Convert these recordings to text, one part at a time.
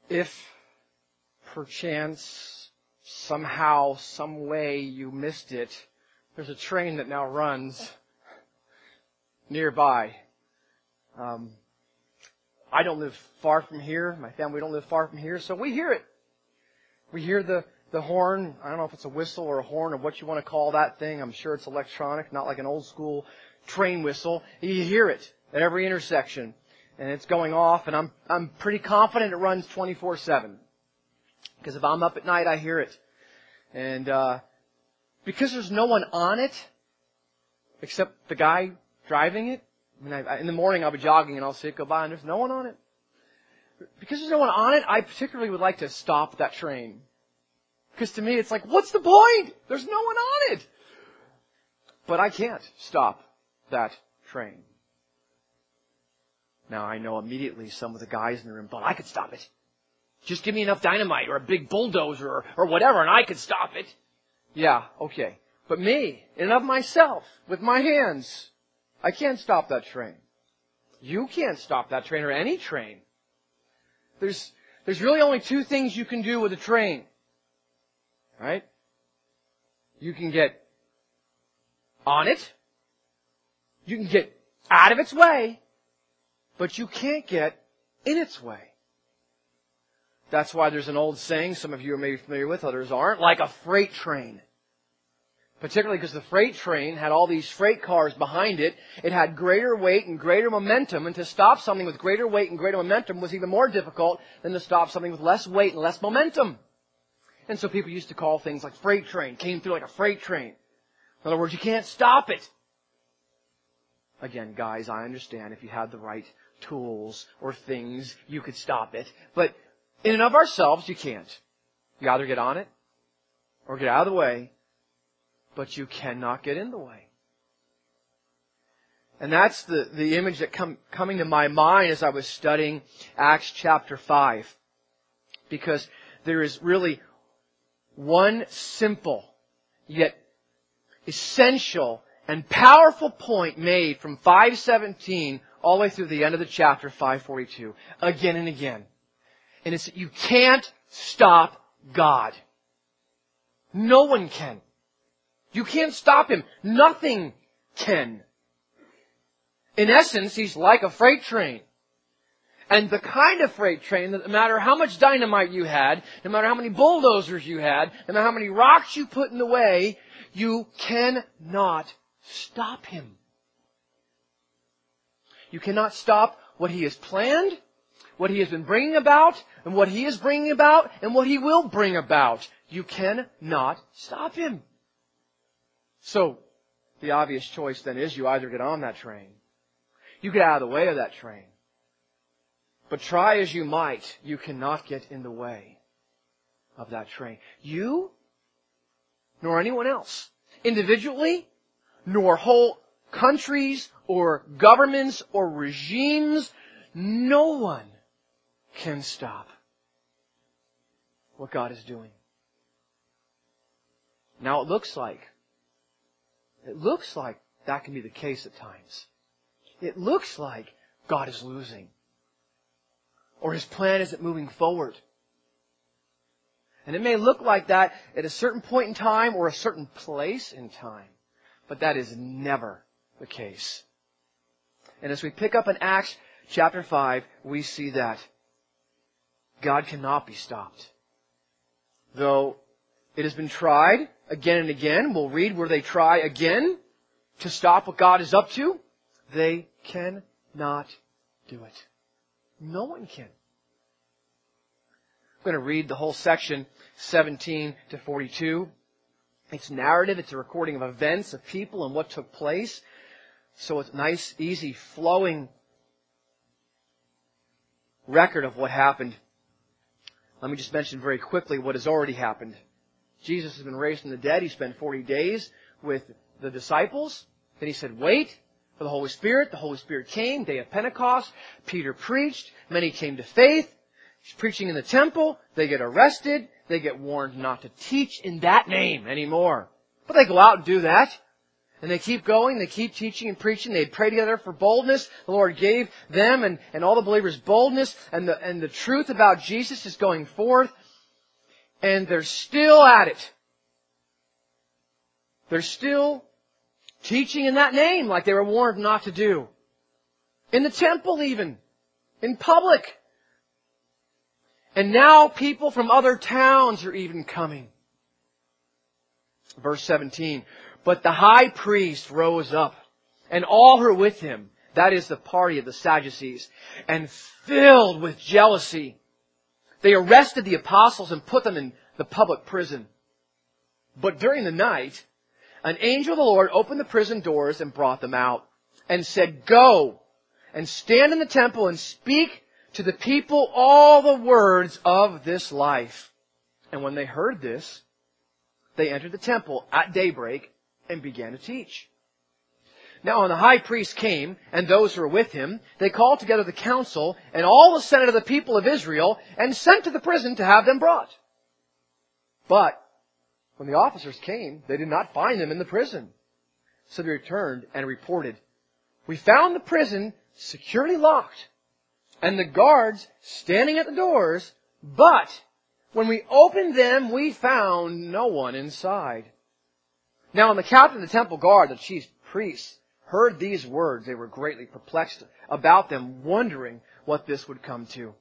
If perchance, somehow, some way you missed it, there's a train that now runs nearby. I don't live far from here. My family don't live far from here, so we hear it. We hear the horn. I don't know if it's a whistle or a horn or what you want to call that thing. I'm sure it's electronic, not like an old school train whistle. You hear it at every intersection, and it's going off, and I'm pretty confident it runs 24/7. Because if I'm up at night, I hear it. And because there's no one on it, except the guy driving it. I mean, in the morning I'll be jogging and I'll see it go by and there's no one on it. Because there's no one on it, I particularly would like to stop that train. Because to me it's like, what's the point? There's no one on it. But I can't stop that train. Now I know immediately some of the guys in the room thought, I could stop it. Just give me enough dynamite or a big bulldozer or whatever and I could stop it. Yeah, okay. But me, in and of myself, with my hands, I can't stop that train. You can't stop that train or any train. There's really only two things you can do with a train. Right? You can get on it. You can get out of its way. But you can't get in its way. That's why there's an old saying, some of you are maybe familiar with, others aren't, like a freight train. Particularly because the freight train had all these freight cars behind it. It had greater weight and greater momentum. And to stop something with greater weight and greater momentum was even more difficult than to stop something with less weight and less momentum. And so people used to call things like freight train, came through like a freight train. In other words, you can't stop it. Again, guys, I understand if you had the right tools or things, you could stop it. But in and of ourselves, you can't. You either get on it or get out of the way. But you cannot get in the way. And that's the image that coming to my mind as I was studying Acts chapter 5. Because there is really one simple, yet essential and powerful point made from 5:17 all the way through the end of the chapter, 5:42. Again and again. And it's that you can't stop God. No one can. You can't stop Him. Nothing can. In essence, He's like a freight train. And the kind of freight train that no matter how much dynamite you had, no matter how many bulldozers you had, no matter how many rocks you put in the way, you cannot stop Him. You cannot stop what He has planned, what He has been bringing about, and what He is bringing about, and what He will bring about. You cannot stop Him. So, the obvious choice then is you either get on that train, you get out of the way of that train. But try as you might, you cannot get in the way of that train. You, nor anyone else, individually, nor whole countries or governments or regimes, no one can stop what God is doing. Now it looks like that can be the case at times. It looks like God is losing. Or His plan isn't moving forward. And it may look like that at a certain point in time or a certain place in time. But that is never the case. And as we pick up in Acts chapter 5, we see that God cannot be stopped. Though it has been tried again and again. We'll read where they try again to stop what God is up to. They cannot do it. No one can. I'm going to read the whole section, 17 to 42. It's narrative. It's a recording of events, of people, and what took place. So it's a nice, easy, flowing record of what happened. Let me just mention very quickly what has already happened. Jesus has been raised from the dead. He spent 40 days with the disciples. Then He said, wait for the Holy Spirit. The Holy Spirit came, day of Pentecost. Peter preached. Many came to faith. He's preaching in the temple. They get arrested. They get warned not to teach in that name anymore. But they go out and do that. And they keep going, they keep teaching and preaching. They pray together for boldness. The Lord gave them and all the believers boldness. And the truth about Jesus is going forth. And they're still at it. They're still teaching in that name like they were warned not to do. In the temple even. In public. And now people from other towns are even coming. Verse 17. But the high priest rose up, and all who were with him, that is the party of the Sadducees, and filled with jealousy, they arrested the apostles and put them in the public prison. But during the night, an angel of the Lord opened the prison doors and brought them out, and said, Go and stand in the temple and speak to the people all the words of this life. And when they heard this, they entered the temple at daybreak and began to teach. Now when the high priest came, and those who were with him, they called together the council and all the senate of the people of Israel, and sent to the prison to have them brought. But when the officers came, they did not find them in the prison. So they returned and reported, We found the prison securely locked, and the guards standing at the doors, but when we opened them, we found no one inside. Now when the captain of the temple guard, the chief priests, heard these words, they were greatly perplexed about them, wondering what this would come to.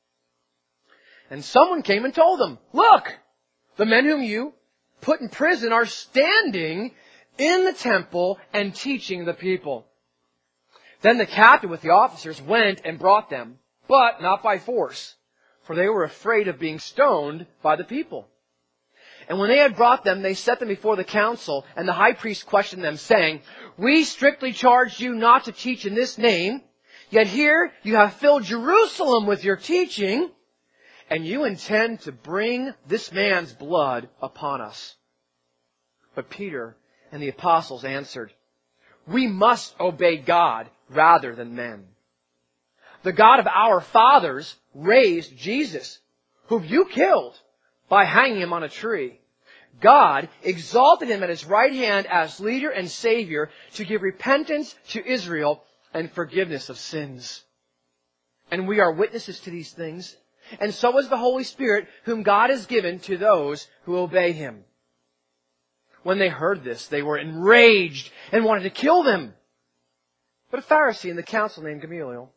And someone came and told them, Look, the men whom you put in prison are standing in the temple and teaching the people. Then the captain with the officers went and brought them, but not by force, for they were afraid of being stoned by the people. And when they had brought them, they set them before the council, and the high priest questioned them, saying, We strictly charged you not to teach in this name, yet here you have filled Jerusalem with your teaching, and you intend to bring this man's blood upon us. But Peter and the apostles answered, We must obey God rather than men. The God of our fathers raised Jesus, whom you killed, by hanging him on a tree. God exalted him at his right hand as leader and savior to give repentance to Israel and forgiveness of sins. And we are witnesses to these things, and so is the Holy Spirit, whom God has given to those who obey him. When they heard this, they were enraged and wanted to kill them. But a Pharisee in the council named Gamaliel,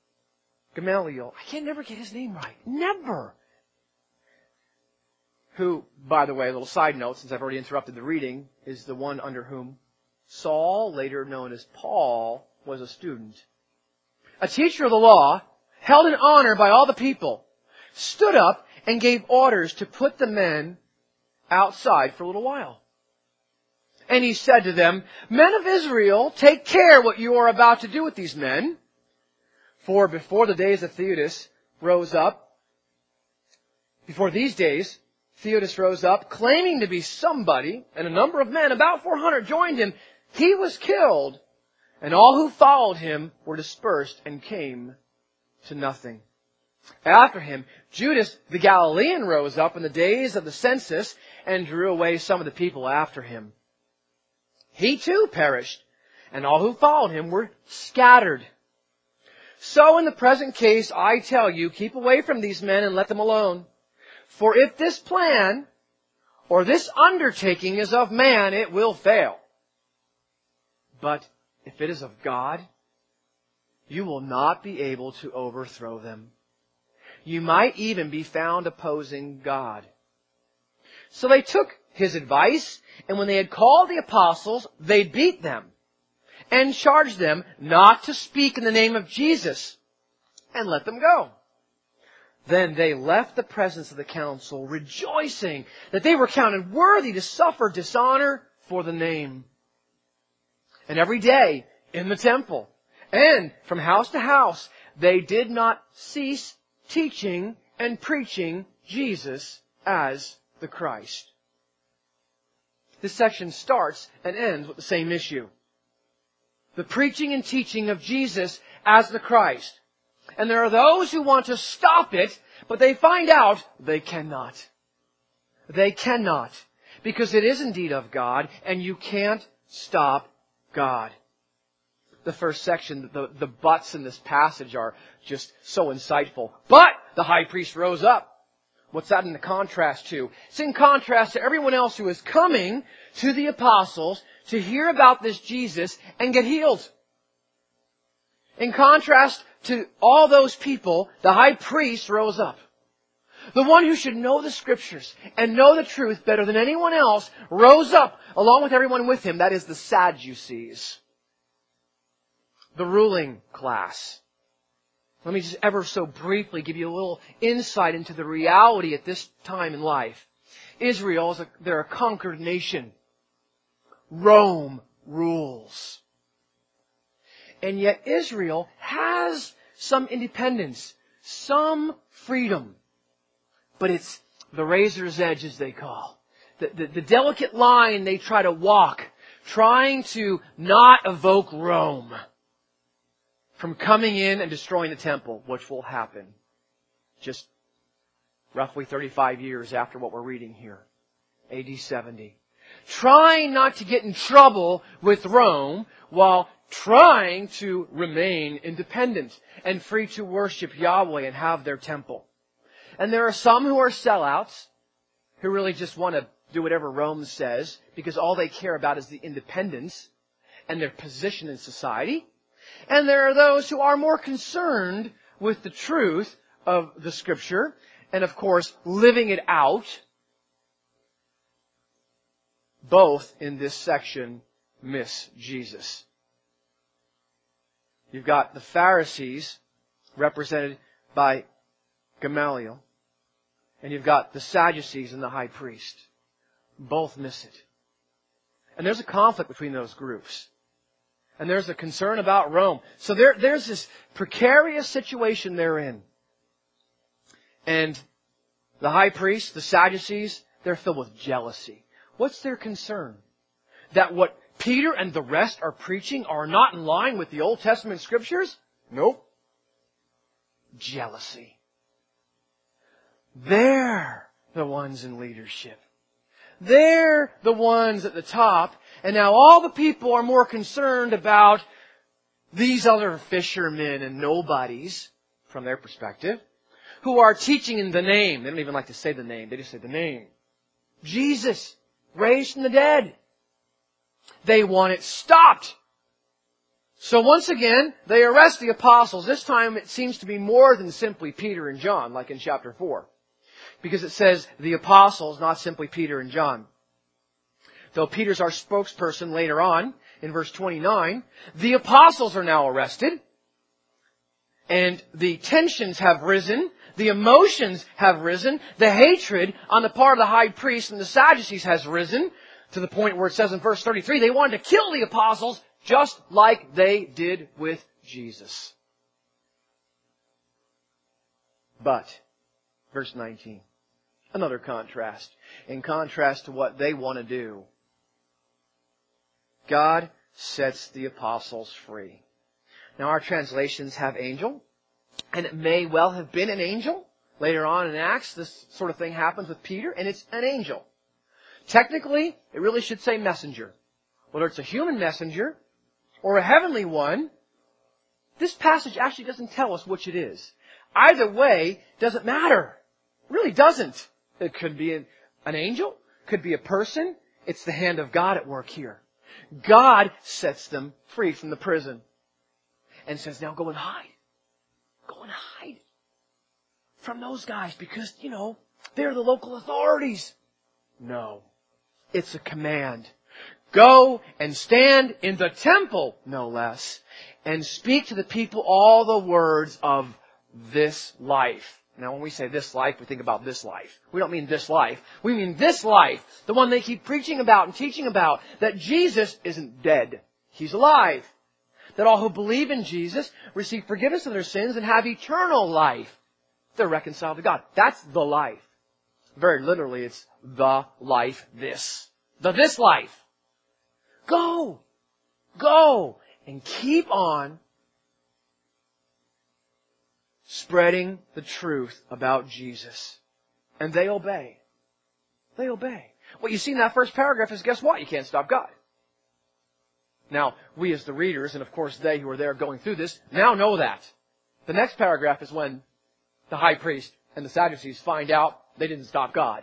I can never get his name right. Never. Who, by the way, a little side note, since I've already interrupted the reading, is the one under whom Saul, later known as Paul, was a student. A teacher of the law, held in honor by all the people, stood up and gave orders to put the men outside for a little while. And he said to them, Men of Israel, take care what you are about to do with these men. For before these days, Theudas rose up, claiming to be somebody, and a number of men, about 400, joined him. He was killed, and all who followed him were dispersed and came to nothing. After him, Judas the Galilean rose up in the days of the census and drew away some of the people after him. He too perished, and all who followed him were scattered. So in the present case, I tell you, keep away from these men and let them alone. For if this plan or this undertaking is of man, it will fail. But if it is of God, you will not be able to overthrow them. You might even be found opposing God. So they took his advice, and when they had called the apostles, they beat them and charged them not to speak in the name of Jesus, and let them go. Then they left the presence of the council, rejoicing that they were counted worthy to suffer dishonor for the name. And every day in the temple and from house to house, they did not cease teaching and preaching Jesus as the Christ. This section starts and ends with the same issue. The preaching and teaching of Jesus as the Christ. And there are those who want to stop it, but they find out they cannot. They cannot. Because it is indeed of God, and you can't stop God. The first section, the buts in this passage are just so insightful. But the high priest rose up. What's that in the contrast to? It's in contrast to everyone else who is coming to the apostles to hear about this Jesus and get healed. In contrast to all those people, the high priest rose up. The one who should know the Scriptures and know the truth better than anyone else rose up along with everyone with him. That is the Sadducees, the ruling class. Let me just ever so briefly give you a little insight into the reality at this time in life. Israel, they're a conquered nation. Rome rules. And yet Israel has some independence, some freedom. But it's the razor's edge, as they call. The delicate line they try to walk, trying to not evoke Rome from coming in and destroying the temple, which will happen just roughly 35 years after what we're reading here, AD 70. Trying not to get in trouble with Rome while trying to remain independent and free to worship Yahweh and have their temple. And there are some who are sellouts, who really just want to do whatever Rome says because all they care about is the independence and their position in society. And there are those who are more concerned with the truth of the Scripture and, of course, living it out. Both in this section miss Jesus. You've got the Pharisees, represented by Gamaliel, and you've got the Sadducees and the high priest. Both miss it. And there's a conflict between those groups. And there's a concern about Rome. So there's this precarious situation they're in. And the high priest, the Sadducees, they're filled with jealousy. What's their concern? That what Peter and the rest are preaching are not in line with the Old Testament Scriptures? Nope. Jealousy. They're the ones in leadership. They're the ones at the top. And now all the people are more concerned about these other fishermen and nobodies, from their perspective, who are teaching in the name. They don't even like to say the name. They just say the name. Jesus, raised from the dead. They want it stopped. So once again, they arrest the apostles. This time it seems to be more than simply Peter and John, like in chapter 4. Because it says the apostles, not simply Peter and John. Though Peter's our spokesperson later on, in verse 29, the apostles are now arrested. And the tensions have risen. The emotions have risen. The hatred on the part of the high priest and the Sadducees has risen to the point where it says in verse 33, they wanted to kill the apostles just like they did with Jesus. But, verse 19, another contrast. In contrast to what they want to do, God sets the apostles free. Now our translations have angel, and it may well have been an angel. Later on in Acts, this sort of thing happens with Peter, and it's an angel. Technically, it really should say messenger. Whether it's a human messenger or a heavenly one, this passage actually doesn't tell us which it is. Either way, doesn't matter. It really doesn't. It could be an angel, could be a person. It's the hand of God at work here. God sets them free from the prison and says, now go and hide. Go and hide from those guys because, they're the local authorities. No. It's a command. Go and stand in the temple, no less, and speak to the people all the words of this life. Now, when we say this life, we think about this life. We don't mean this life. We mean this life, the one they keep preaching about and teaching about, that Jesus isn't dead. He's alive. That all who believe in Jesus receive forgiveness of their sins and have eternal life. They're reconciled to God. That's the life. Very literally, it's the life, this. This life. Go. Go. And keep on spreading the truth about Jesus. And they obey. They obey. What you see in that first paragraph is, guess what? You can't stop God. Now, we as the readers, and of course they who are there going through this, now know that. The next paragraph is when the high priest and the Sadducees find out they didn't stop God.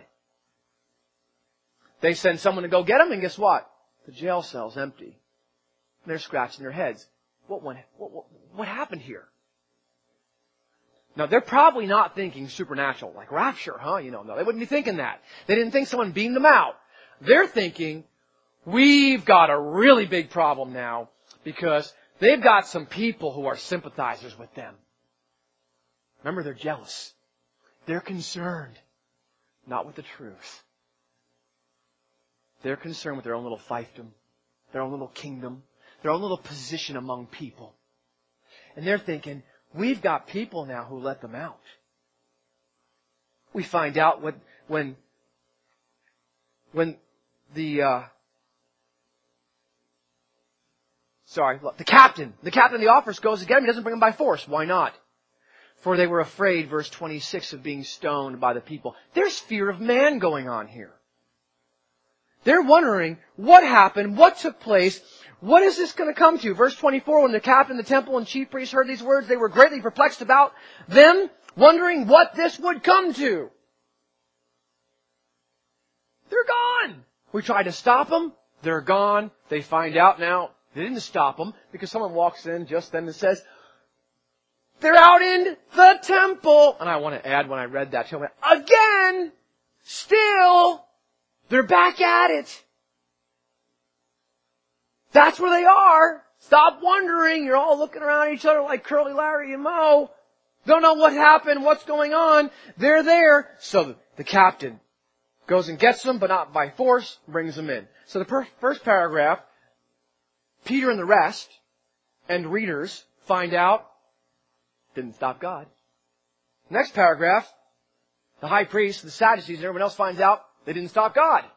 They send someone to go get him, and guess what? The jail cell's empty. They're scratching their heads. What happened here? Now, they're probably not thinking supernatural, like rapture, huh? No, they wouldn't be thinking that. They didn't think someone beamed them out. They're thinking, we've got a really big problem now because they've got some people who are sympathizers with them. Remember, they're jealous. They're concerned, not with the truth. They're concerned with their own little fiefdom, their own little kingdom, their own little position among people. And they're thinking, we've got people now who let them out. We find out when the captain of the officers goes to get him. He doesn't bring him by force. Why not? For they were afraid, verse 26, of being stoned by the people. There's fear of man going on here. They're wondering what happened, what took place, what is this going to come to? Verse 24, when the captain of the temple and chief priests heard these words, they were greatly perplexed about them, wondering what this would come to. They're gone. We tried to stop them. They're gone. They find out now they didn't stop them because someone walks in just then and says, they're out in the temple. And I want to add when I read that, again, still, they're back at it. That's where they are. Stop wondering. You're all looking around at each other like Curly, Larry, and Moe. Don't know what happened, what's going on. They're there. So the captain goes and gets them, but not by force, brings them in. So the first paragraph, Peter and the rest, and readers, find out, didn't stop God. Next paragraph, the high priest, the Sadducees, and everyone else finds out, they didn't stop God.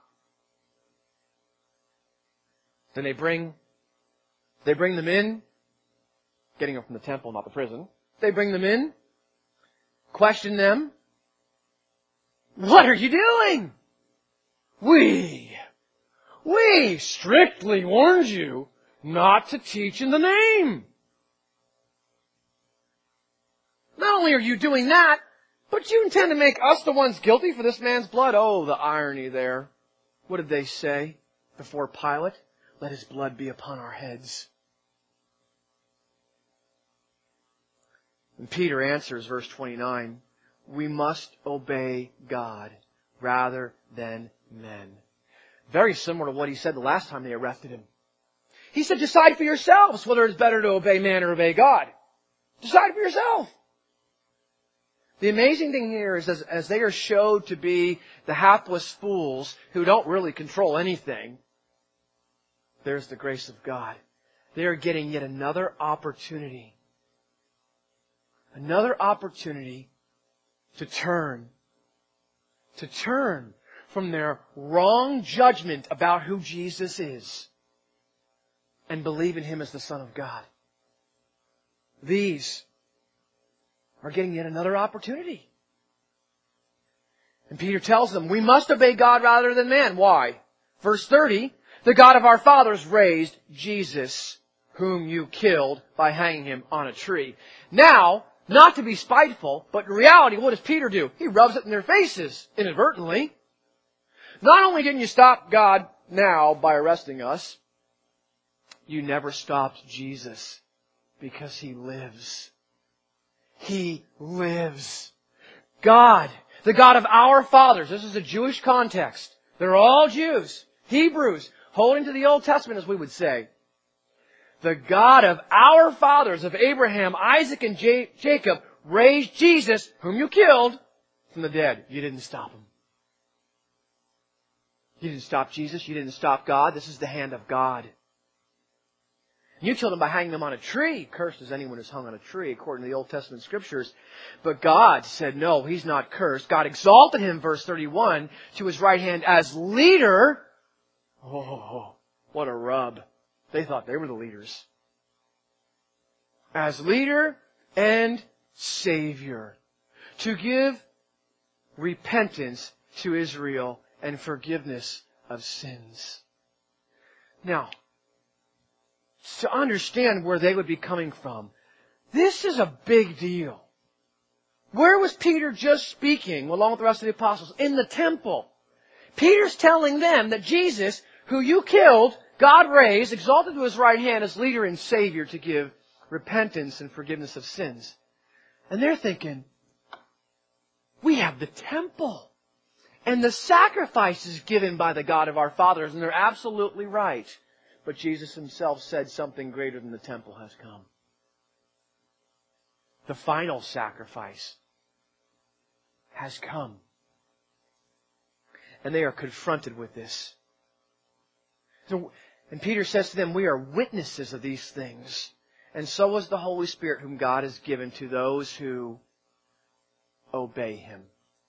Then they bring them in, getting them from the temple, not the prison. They bring them in, question them. What are you doing? We strictly warned you not to teach in the name. Not only are you doing that, but you intend to make us the ones guilty for this man's blood. Oh, the irony there. What did they say before Pilate? Let his blood be upon our heads. And Peter answers, verse 29, we must obey God rather than men. Very similar to what he said the last time they arrested him. He said, decide for yourselves whether it's better to obey man or obey God. Decide for yourself. The amazing thing here is as they are showed to be the hapless fools who don't really control anything, there's the grace of God. They are getting yet another opportunity. Another opportunity to turn from their wrong judgment about who Jesus is and believe in Him as the Son of God. These are getting yet another opportunity. And Peter tells them, we must obey God rather than man. Why? Verse 30, the God of our fathers raised Jesus, whom you killed by hanging Him on a tree. Now, not to be spiteful, but in reality, what does Peter do? He rubs it in their faces, inadvertently. Not only didn't you stop God now by arresting us, you never stopped Jesus because He lives. He lives. God, the God of our fathers. This is a Jewish context. They're all Jews, Hebrews, holding to the Old Testament, as we would say. The God of our fathers, of Abraham, Isaac, and Jacob, raised Jesus, whom you killed, from the dead. You didn't stop Him. You didn't stop Jesus. You didn't stop God. This is the hand of God. You killed Him by hanging Him on a tree. Cursed is anyone who's hung on a tree, according to the Old Testament Scriptures. But God said, no, He's not cursed. God exalted Him, verse 31, to His right hand as leader. Oh, what a rub. They thought they were the leaders. As leader and Savior. To give repentance to Israel and forgiveness of sins. Now, to understand where they would be coming from. This is a big deal. Where was Peter just speaking along with the rest of the apostles? In the temple. Peter's telling them that Jesus, who you killed, God raised, exalted to His right hand as leader and Savior to give repentance and forgiveness of sins. And they're thinking, we have the temple and the sacrifices given by the God of our fathers, and they're absolutely right. But Jesus Himself said something greater than the temple has come. The final sacrifice has come. And they are confronted with this. And Peter says to them, we are witnesses of these things. And so is the Holy Spirit whom God has given to those who obey Him.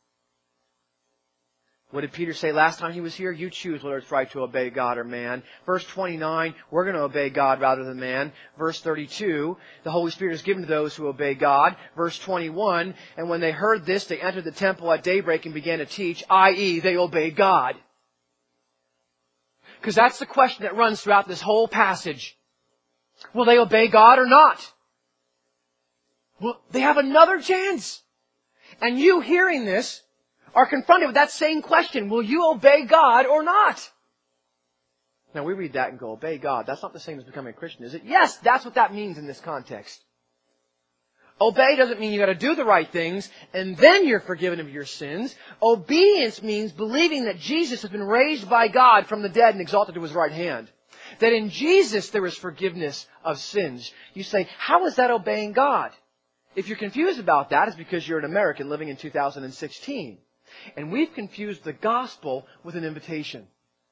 What did Peter say last time he was here? You choose whether it's right to obey God or man. Verse 29, we're going to obey God rather than man. Verse 32, the Holy Spirit is given to those who obey God. Verse 21, and when they heard this, they entered the temple at daybreak and began to teach, i.e., they obeyed God. Because that's the question that runs throughout this whole passage. Will they obey God or not? Well, they have another chance. And you hearing this are confronted with that same question. Will you obey God or not? Now we read that and go, obey God. That's not the same as becoming a Christian, is it? Yes, that's what that means in this context. Obey doesn't mean you gotta do the right things and then you're forgiven of your sins. Obedience means believing that Jesus has been raised by God from the dead and exalted to His right hand. That in Jesus there is forgiveness of sins. You say, how is that obeying God? If you're confused about that, it's because you're an American living in 2016. And we've confused the gospel with an invitation.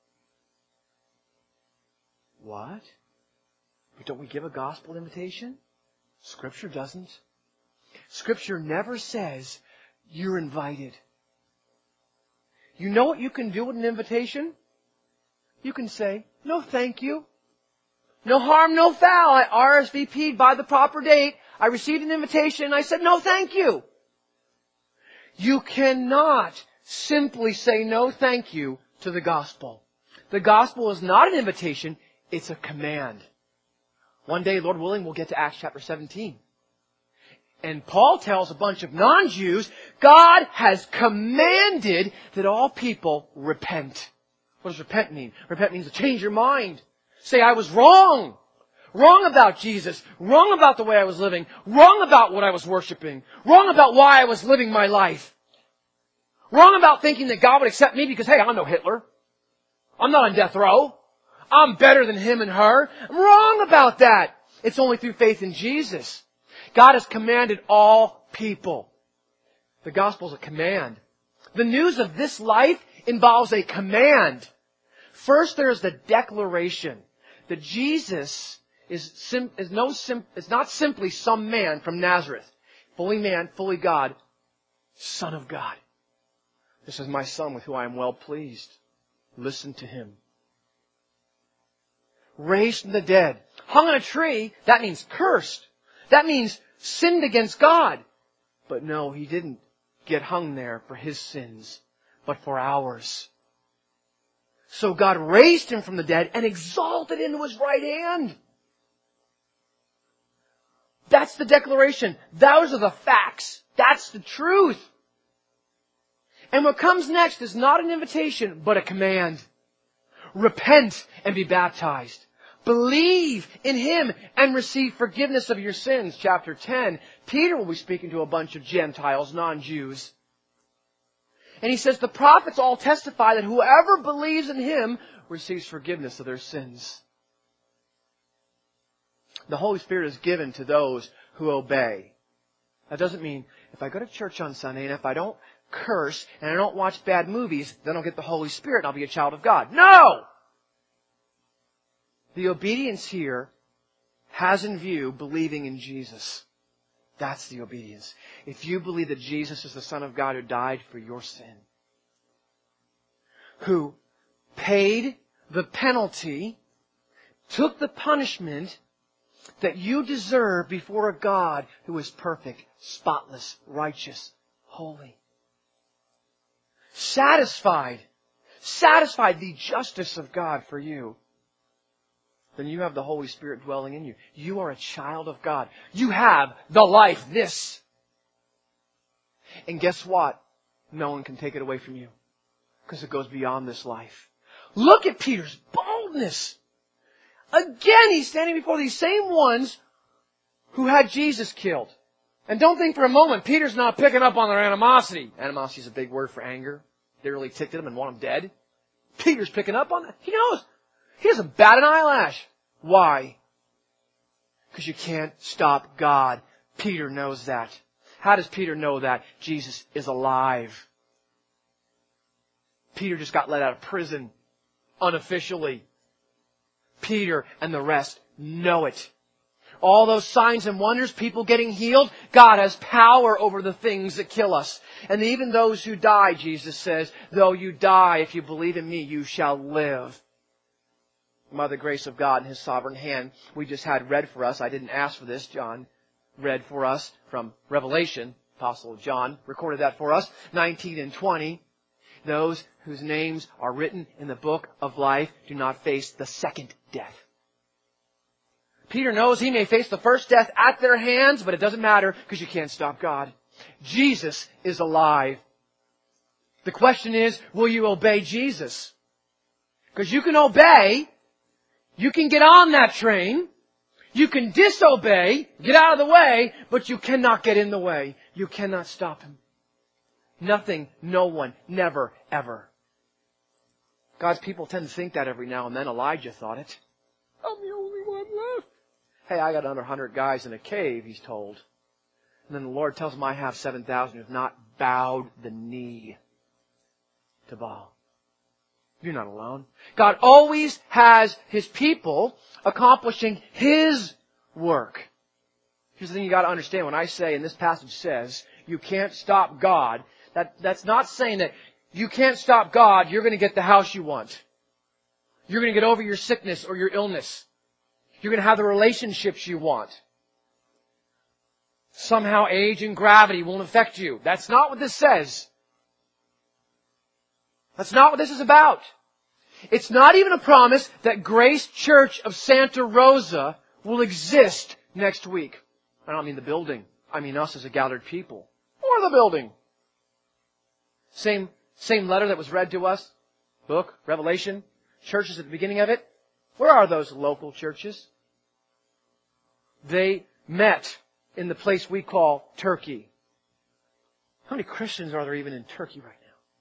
What? But don't we give a gospel invitation? Scripture doesn't. Scripture never says you're invited. You know what you can do with an invitation? You can say, no thank you. No harm, no foul. I RSVP'd by the proper date. I received an invitation and I said, no thank you. You cannot simply say no thank you to the gospel. The gospel is not an invitation, it's a command. One day, Lord willing, we'll get to Acts chapter 17. And Paul tells a bunch of non-Jews, God has commanded that all people repent. What does repent mean? Repent means to change your mind. Say, I was wrong. Wrong about Jesus. Wrong about the way I was living. Wrong about what I was worshiping. Wrong about why I was living my life. Wrong about thinking that God would accept me because, hey, I'm no Hitler. I'm not on death row. I'm better than him and her. I'm wrong about that. It's only through faith in Jesus. God has commanded all people. The gospel is a command. The news of this life involves a command. First, there is the declaration that Jesus is not simply some man from Nazareth, fully man, fully God, Son of God. This is my Son with whom I am well pleased. Listen to Him. Raised from the dead. Hung on a tree, that means cursed. That means sinned against God. But no, He didn't get hung there for His sins, but for ours. So God raised Him from the dead and exalted Him to His right hand. That's the declaration. Those are the facts. That's the truth. And what comes next is not an invitation, but a command. Repent and be baptized. Believe in Him and receive forgiveness of your sins. Chapter 10, Peter will be speaking to a bunch of Gentiles, non-Jews. And he says, the prophets all testify that whoever believes in Him receives forgiveness of their sins. The Holy Spirit is given to those who obey. That doesn't mean if I go to church on Sunday and if I don't curse and I don't watch bad movies, then I'll get the Holy Spirit and I'll be a child of God. No! The obedience here has in view believing in Jesus. That's the obedience. If you believe that Jesus is the Son of God who died for your sin, who paid the penalty, took the punishment that you deserve before a God who is perfect, spotless, righteous, holy. Satisfied the justice of God for you. then you have the Holy Spirit dwelling in you. You are a child of God. You have the life, this. And guess what? No one can take it away from you. Because it goes beyond this life. Look at Peter's boldness. Again, he's standing before these same ones who had Jesus killed. And don't think for a moment, Peter's not picking up on their animosity. Animosity is a big word for anger. They really ticked at him and want him dead. Peter's picking up on that. He knows. He doesn't bat an eyelash. Why? Because you can't stop God. Peter knows that. How does Peter know that? Jesus is alive. Peter just got let out of prison unofficially. Peter and the rest know it. All those signs and wonders, people getting healed, God has power over the things that kill us. And even those who die, Jesus says, though you die, if you believe in me, you shall live. By the grace of God and His sovereign hand, we just had read for us, I didn't ask for this, John read for us from Revelation, Apostle John recorded that for us, 19 and 20. Those whose names are written in the book of life do not face the second death. Peter knows he may face the first death at their hands, but it doesn't matter because you can't stop God. Jesus is alive. The question is, will you obey Jesus? Because you can obey, you can get on that train, you can disobey, get out of the way, but you cannot get in the way. You cannot stop Him. Nothing, no one, never, ever. God's people tend to think that every now and then. Elijah thought it. I'm the only one left. Hey, I got under 100 guys in a cave, he's told. And then the Lord tells him, I have 7,000 who have not bowed the knee to Baal. You're not alone. God always has His people accomplishing His work. Here's the thing you got to understand. When I say, and this passage says, you can't stop God, that's not saying that you can't stop God, you're going to get the house you want. You're going to get over your sickness or your illness. You're going to have the relationships you want. Somehow age and gravity won't affect you. That's not what this says. That's not what this is about. It's not even a promise that Grace Church of Santa Rosa will exist next week. I don't mean the building. I mean us as a gathered people. Or the building. Same letter that was read to us. Book, Revelation. Churches at the beginning of it. Where are those local churches? They met in the place we call Turkey. How many Christians are there even in Turkey right now?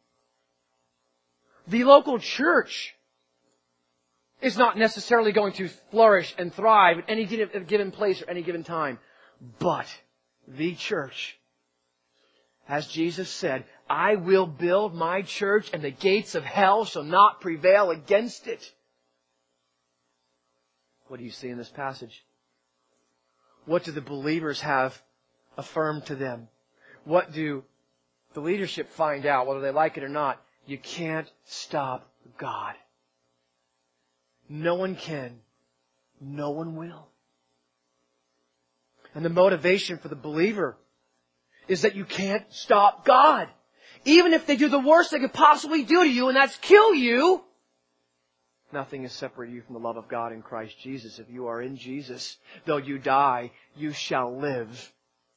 The local church is not necessarily going to flourish and thrive at any given place or any given time. But the church, as Jesus said, I will build my church and the gates of hell shall not prevail against it. What do you see in this passage? What do the believers have affirmed to them? What do the leadership find out, whether they like it or not? You can't stop God. No one can. No one will. And the motivation for the believer is that you can't stop God. Even if they do the worst they could possibly do to you, and that's kill you, nothing has separated you from the love of God in Christ Jesus. If you are in Jesus, though you die, you shall live.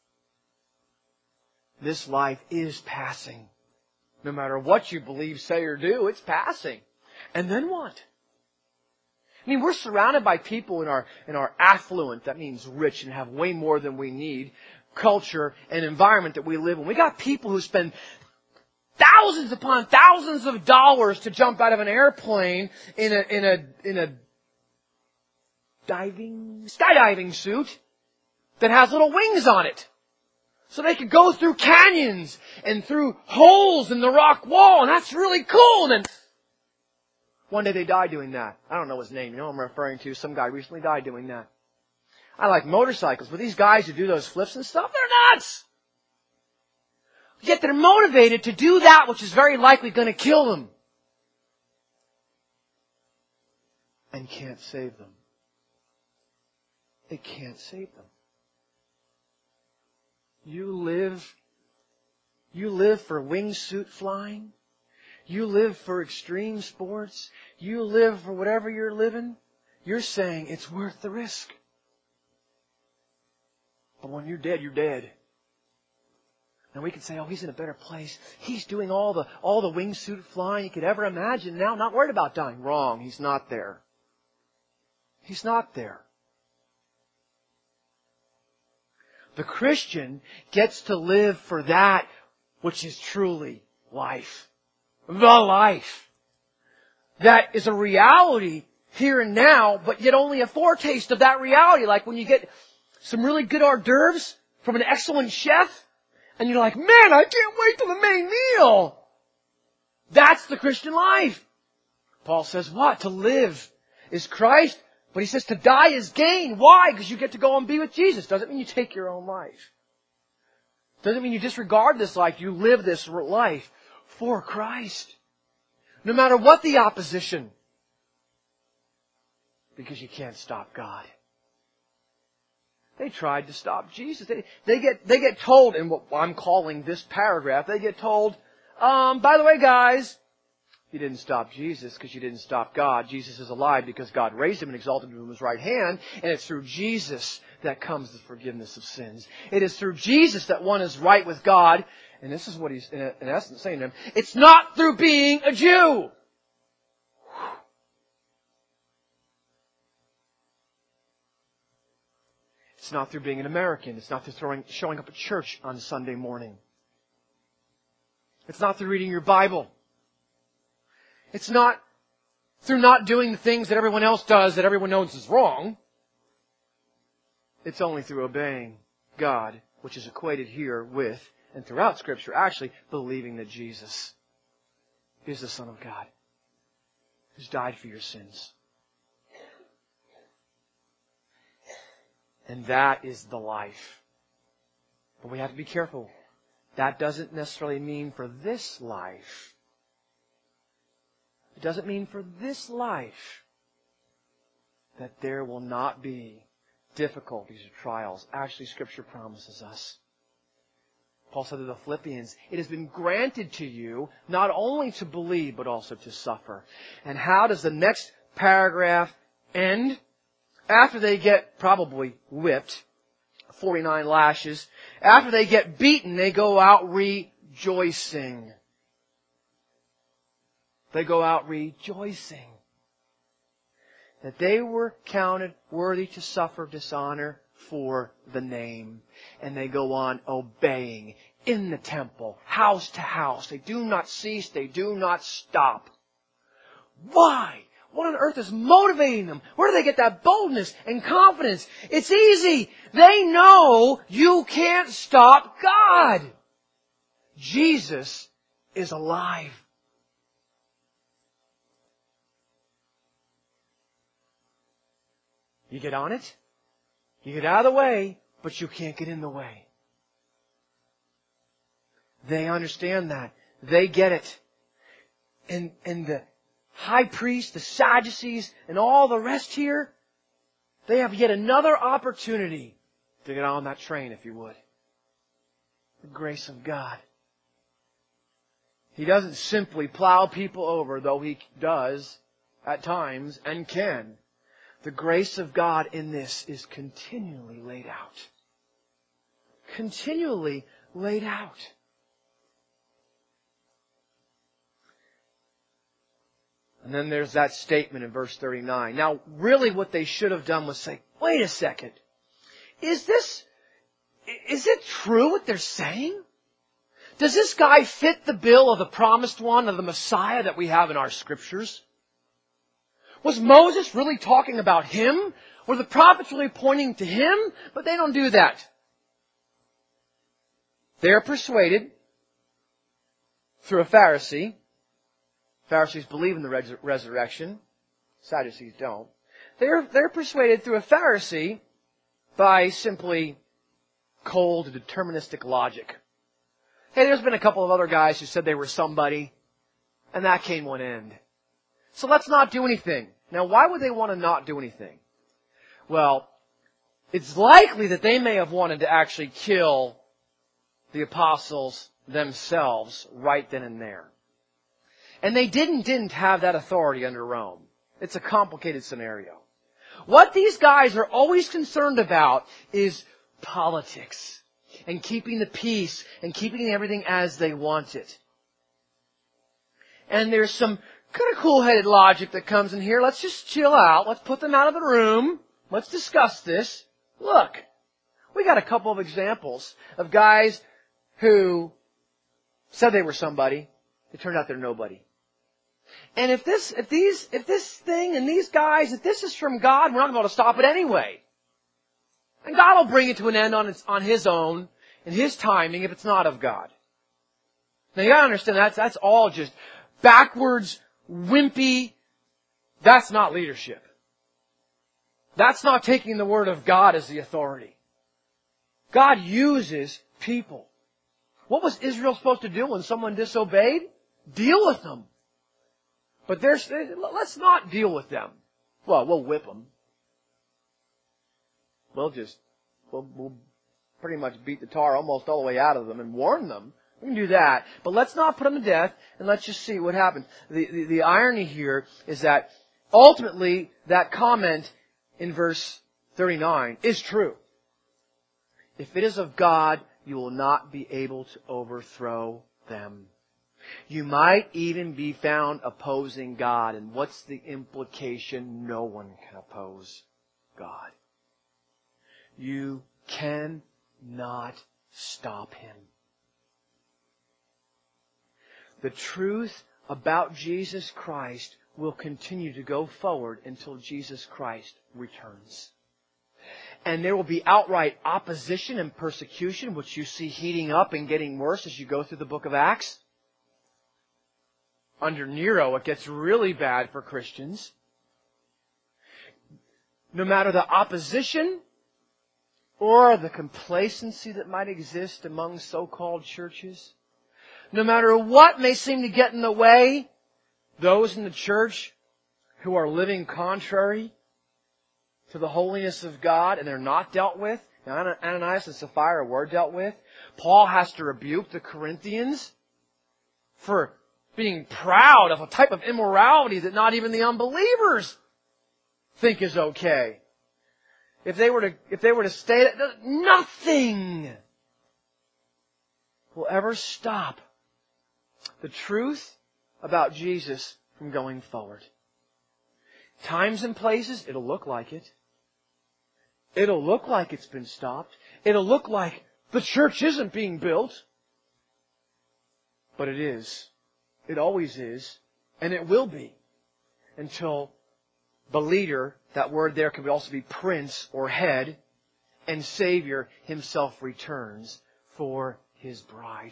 This life is passing. No matter what you believe, say, or do, it's passing. And then what? I mean, we're surrounded by people in our affluent, that means rich and have way more than we need, culture and environment that we live in. We got people who spend thousands upon thousands of dollars to jump out of an airplane in a skydiving suit that has little wings on it. So they could go through canyons and through holes in the rock wall, and that's really cool. And then one day they died doing that. I don't know his name. You know what I'm referring to? Some guy recently died doing that. I like motorcycles, but these guys who do those flips and stuff, they're nuts. Yet they're motivated to do that which is very likely going to kill them. And can't save them. It can't save them. You live for wingsuit flying. You live for extreme sports. You live for whatever you're living. You're saying it's worth the risk. But when you're dead, you're dead. And we can say, oh, he's in a better place. He's doing all the wingsuit flying you could ever imagine now, not worried about dying. Wrong. He's not there. He's not there. The Christian gets to live for that which is truly life. The life. That is a reality here and now, but yet only a foretaste of that reality. Like when you get some really good hors d'oeuvres from an excellent chef, and you're like, man, I can't wait till the main meal. That's the Christian life. Paul says what? To live is Christ, but he says to die is gain. Why? Because you get to go and be with Jesus. Doesn't mean you take your own life. Doesn't mean you disregard this life. You live this life for Christ. No matter what the opposition. Because you can't stop God. They tried to stop Jesus. They get told in what I'm calling this paragraph, they get told, by the way guys, you didn't stop Jesus because you didn't stop God. Jesus is alive because God raised Him and exalted Him to His right hand. And it's through Jesus that comes the forgiveness of sins. It is through Jesus that one is right with God. And this is what He's in essence saying to them. It's not through being a Jew. It's not through being an American. It's not through showing up at church on Sunday morning. It's not through reading your Bible. It's not through not doing the things that everyone else does that everyone knows is wrong. It's only through obeying God, which is equated here with, and throughout Scripture, actually, believing that Jesus is the Son of God, who's died for your sins. And that is the life. But we have to be careful. That doesn't necessarily mean for this life. It doesn't mean for this life that there will not be difficulties or trials. Actually, Scripture promises us. Paul said to the Philippians, it has been granted to you not only to believe, but also to suffer. And how does the next paragraph end? After they get probably whipped, 49 lashes, after they get beaten, they go out rejoicing. They go out rejoicing that they were counted worthy to suffer dishonor for the name. And they go on obeying in the temple, house to house. They do not cease. They do not stop. Why? What on earth is motivating them? Where do they get that boldness and confidence? It's easy. They know you can't stop God. Jesus is alive. You get on it, you get out of the way, but you can't get in the way. They understand that. They get it. And the high priest, the Sadducees, and all the rest here, they have yet another opportunity to get on that train, if you would. The grace of God. He doesn't simply plow people over, though He does at times and can. The grace of God in this is continually laid out. Continually laid out. And then there's that statement in verse 39. Now, really what they should have done was say, wait a second. Is it true what they're saying? Does this guy fit the bill of the promised one, of the Messiah that we have in our Scriptures? Was Moses really talking about him? Were the prophets really pointing to him? But they don't do that. They're persuaded through a Pharisee. Pharisees believe in the resurrection. Sadducees don't. They're persuaded through a Pharisee by simply cold, deterministic logic. Hey, there's been a couple of other guys who said they were somebody, and that came to an end. So let's not do anything. Now, why would they want to not do anything? Well, it's likely that they may have wanted to actually kill the apostles themselves right then and there. And they didn't have that authority under Rome. It's a complicated scenario. What these guys are always concerned about is politics and keeping the peace and keeping everything as they want it. And there's some kind of cool-headed logic that comes in here. Let's just chill out. Let's put them out of the room. Let's discuss this. Look, we got a couple of examples of guys who said they were somebody. It turned out they're nobody. And if this thing and these guys, if this is from God, we're not going to be able to stop it anyway. And God will bring it to an end on His own, in His timing, if it's not of God. Now you gotta understand, that's all just backwards, wimpy. That's not leadership. That's not taking the Word of God as the authority. God uses people. What was Israel supposed to do when someone disobeyed? Deal with them. But let's not deal with them. Well, we'll whip them. We'll pretty much beat the tar almost all the way out of them and warn them. We can do that. But let's not put them to death, and let's just see what happens. The irony here is that ultimately that comment in verse 39 is true. If it is of God, you will not be able to overthrow them. You might even be found opposing God. And what's the implication? No one can oppose God. You cannot stop Him. The truth about Jesus Christ will continue to go forward until Jesus Christ returns. And there will be outright opposition and persecution, which you see heating up and getting worse as you go through the book of Acts. Under Nero, it gets really bad for Christians. No matter the opposition or the complacency that might exist among so-called churches, no matter what may seem to get in the way, those in the church who are living contrary to the holiness of God and they're not dealt with. Now, Ananias and Sapphira were dealt with. Paul has to rebuke the Corinthians for being proud of a type of immorality that not even the unbelievers think is okay. If they were to stay, nothing will ever stop the truth about Jesus from going forward. Times and places, it'll look like it. It'll look like it's been stopped. It'll look like the church isn't being built. But it is. It always is. And it will be. Until the leader, that word there could also be prince or head, and Savior Himself returns for His bride.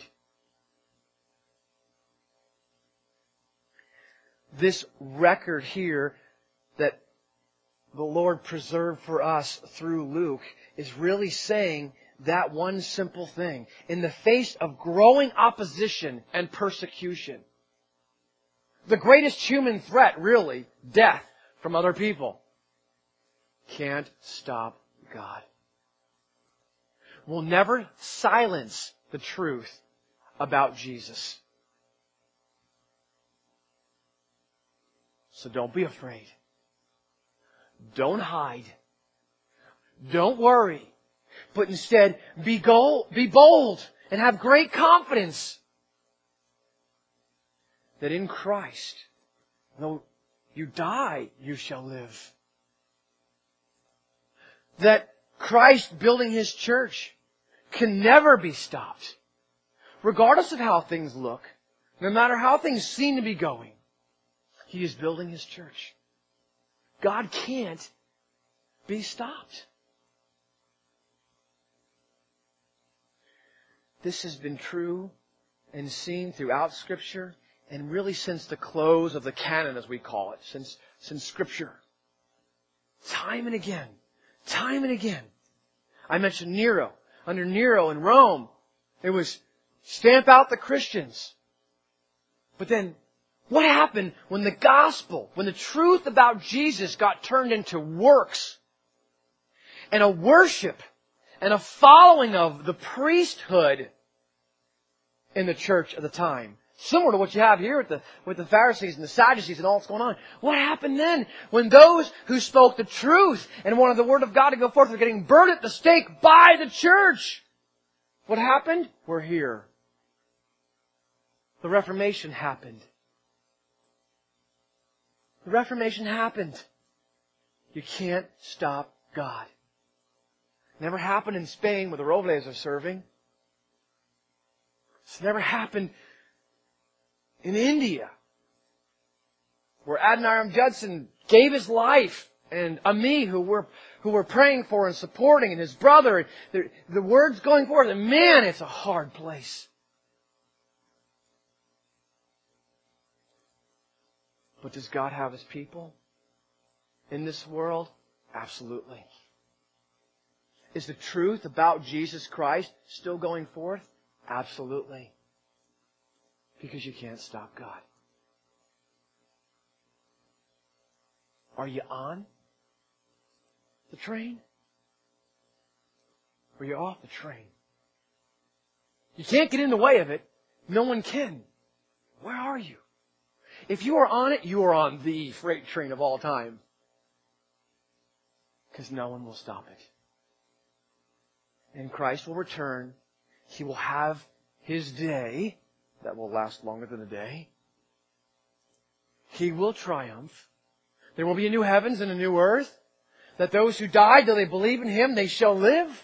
This record here that the Lord preserved for us through Luke is really saying that one simple thing. In the face of growing opposition and persecution, the greatest human threat, really, death from other people, can't stop God. Will never silence the truth about Jesus. So don't be afraid. Don't hide. Don't worry. But instead, be bold and have great confidence that in Christ, though you die, you shall live. That Christ building His church can never be stopped. Regardless of how things look, no matter how things seem to be going, He is building His church. God can't be stopped. This has been true and seen throughout Scripture, and really since the close of the canon, as we call it, since Scripture. Time and again. Time and again. I mentioned Nero. Under Nero in Rome, it was stamp out the Christians. But then, what happened when the gospel, when the truth about Jesus got turned into works and a worship and a following of the priesthood in the church at the time? Similar to what you have here with the Pharisees and the Sadducees and all that's going on. What happened then? When those who spoke the truth and wanted the Word of God to go forth were getting burned at the stake by the church. What happened? We're here. The Reformation happened. The Reformation happened. You can't stop God. It never happened in Spain where the Robles are serving. It's never happened in India, where Adoniram Judson gave his life, and Ami, who we're praying for and supporting, and his brother, and the word's going forth, and man, it's a hard place. But does God have His people in this world? Absolutely. Is the truth about Jesus Christ still going forth? Absolutely. Because you can't stop God. Are you on the train? Or are you off the train? You can't get in the way of it. No one can. Where are you? If you are on it, you are on the freight train of all time. Because no one will stop it. And Christ will return. He will have His day that will last longer than a day. He will triumph. There will be a new heavens and a new earth. That those who died, though they believe in Him, they shall live.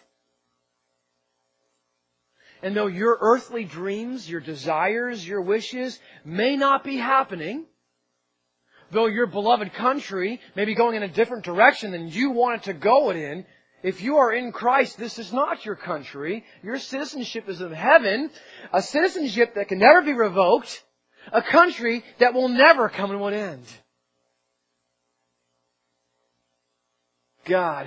And though your earthly dreams, your desires, your wishes may not be happening, though your beloved country may be going in a different direction than you want it to go in, if you are in Christ, this is not your country. Your citizenship is in heaven, a citizenship that can never be revoked, a country that will never come to an end. God.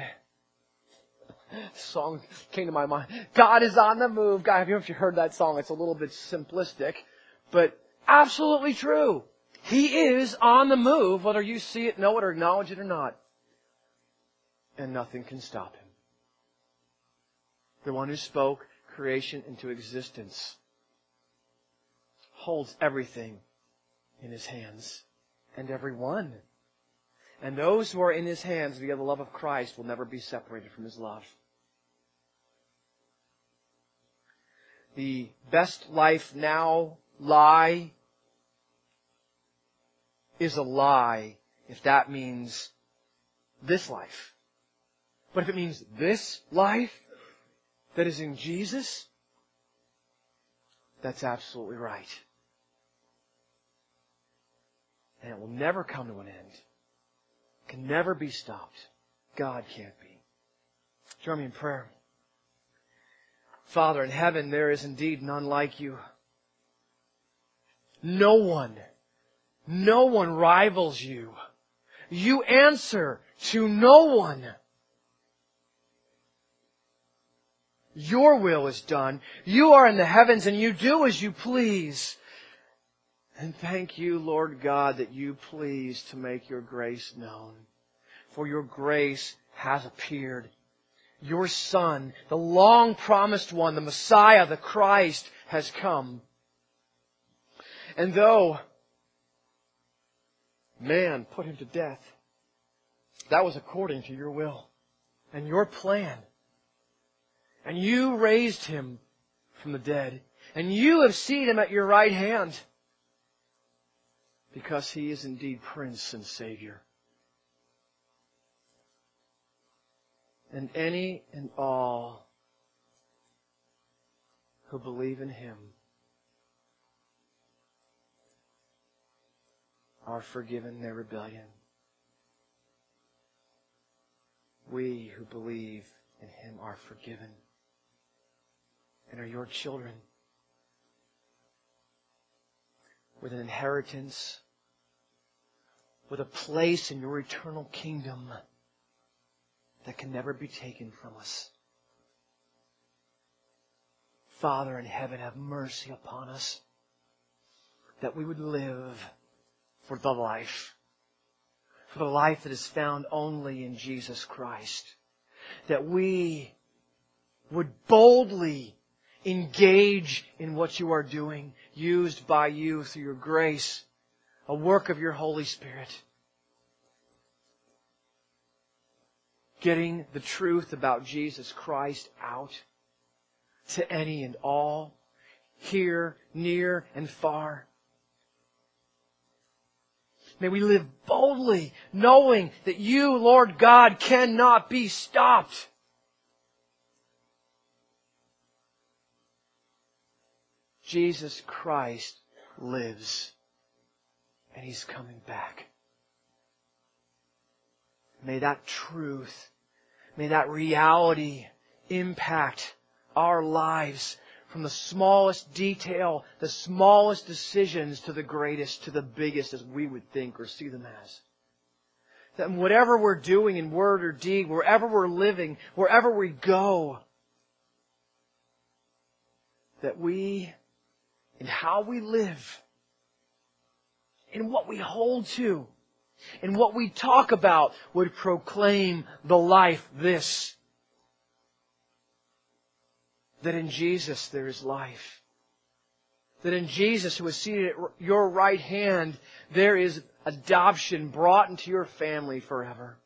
Song came to my mind. God is on the move. God, have you heard that song? It's a little bit simplistic, but absolutely true. He is on the move, whether you see it, know it, or acknowledge it or not. And nothing can stop Him. The one who spoke creation into existence holds everything in His hands, and everyone. And those who are in His hands via the love of Christ will never be separated from His love. The best life now lie is a lie if that means this life. But if it means this life that is in Jesus, that's absolutely right. And it will never come to an end. It can never be stopped. God can't be. Join me in prayer. Father in heaven, there is indeed none like You. No one rivals You. You answer to no one. Your will is done. You are in the heavens and You do as You please. And thank You, Lord God, that You please to make Your grace known. For Your grace has appeared. Your Son, the long-promised one, the Messiah, the Christ, has come. And though man put Him to death, that was according to Your will and Your plan. And You raised Him from the dead. And You have seated Him at Your right hand. Because He is indeed Prince and Savior. And any and all who believe in Him are forgiven their rebellion. We who believe in Him are forgiven and are Your children with an inheritance, with a place in Your eternal kingdom that can never be taken from us. Father in heaven, have mercy upon us that we would live for the life that is found only in Jesus Christ. That we would boldly engage in what you are doing, used by you through your grace, a work of your Holy Spirit. Getting the truth about Jesus Christ out to any and all, here, near, and far. May we live boldly, knowing that you, Lord God, cannot be stopped. Jesus Christ lives, and He's coming back. May that truth, may that reality impact our lives from the smallest detail, the smallest decisions to the greatest, to the biggest as we would think or see them as. That whatever we're doing in word or deed, wherever we're living, wherever we go, that we, in how we live, in what we hold to, in what we talk about, would proclaim the life this. That in Jesus there is life. That in Jesus, who is seated at your right hand, there is adoption brought into your family forever.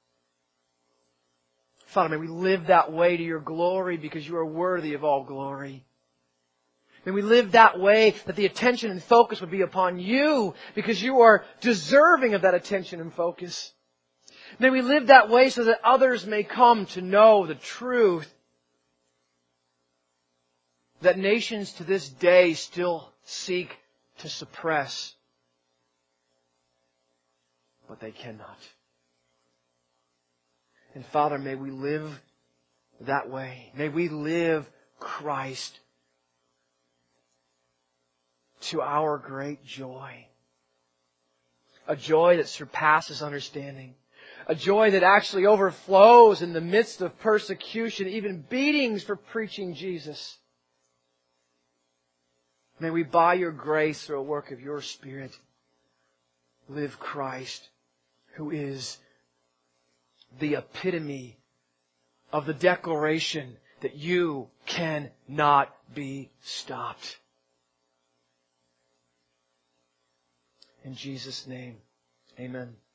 Father, may we live that way to your glory because you are worthy of all glory. May we live that way that the attention and focus would be upon you because you are deserving of that attention and focus. May we live that way so that others may come to know the truth that nations to this day still seek to suppress, but they cannot. And Father, may we live that way. May we live Christ to our great joy. A joy that surpasses understanding. A joy that actually overflows in the midst of persecution, even beatings for preaching Jesus. May we, by your grace, through a work of your Spirit, live Christ, who is the epitome of the declaration that you cannot be stopped. In Jesus' name, amen.